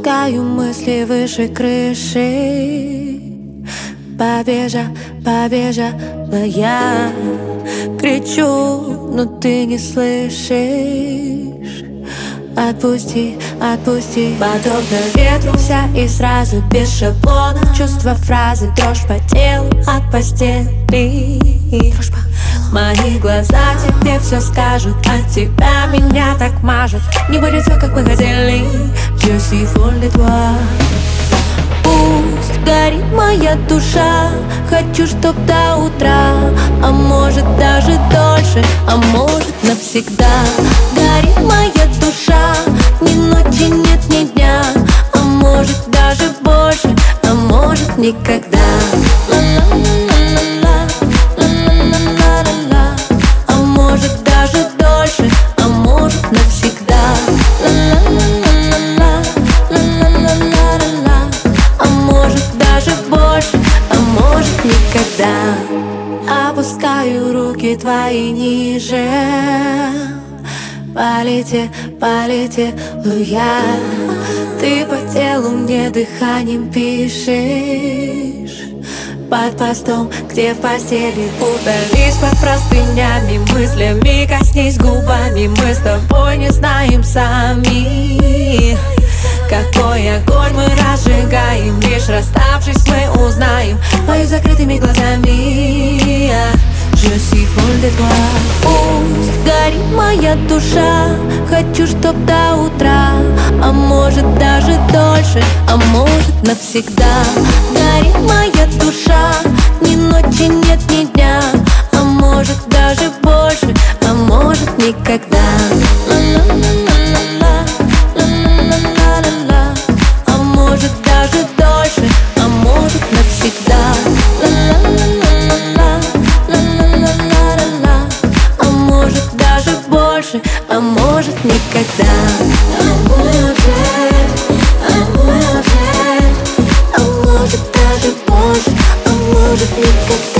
Опускаю мысли выше крыши. Побежала я. Кричу, но ты не слышишь. Отпусти, отпусти. Подобно ветру вся и сразу без шаблона. Чувства, фразы, дрожь по телу от постели. Мои глаза тебе все скажут, от тебя меня так мажут. Не будет все, как мы хотели. Je suis folle de toi. Пусть горит моя душа, хочу, чтоб до утра, а может даже дольше, а может навсегда. Горит моя душа, ни ночи нет, ни дня, а может даже больше, а может никогда. Ла-ла-ла-ла-ла, ла-ла-ла-ла-ла, а может даже дольше, а может навсегда. Ла-ла-ла-ла-ла, ла-ла-ла-ла-ла, а может даже больше, а может никогда. Опускаю руки твои ниже. Полетела я. Ты по телу мне дыханием пишешь. Под постом, где в постели. Удались под простынями, мыслями коснись губами. Мы с тобой не знаем сами, какой огонь мы разжигаем. Лишь расставшись мы узнаем моими закрытыми глазами. Je suis folle de toi. Пусть горит моя душа, хочу, чтоб до утра, а может даже дольше, а может навсегда. Горит моя душа, ни ночи нет, ни дня, а может даже больше, а может никогда. Ла-ла-ла-ла-ла, ла-ла-ла-ла-ла, а может даже дольше, а может навсегда. Ла-ла-ла-ла-ла, ла-ла-ла-ла-ла, а может даже больше, а может никогда. А может даже больше, а может никогда.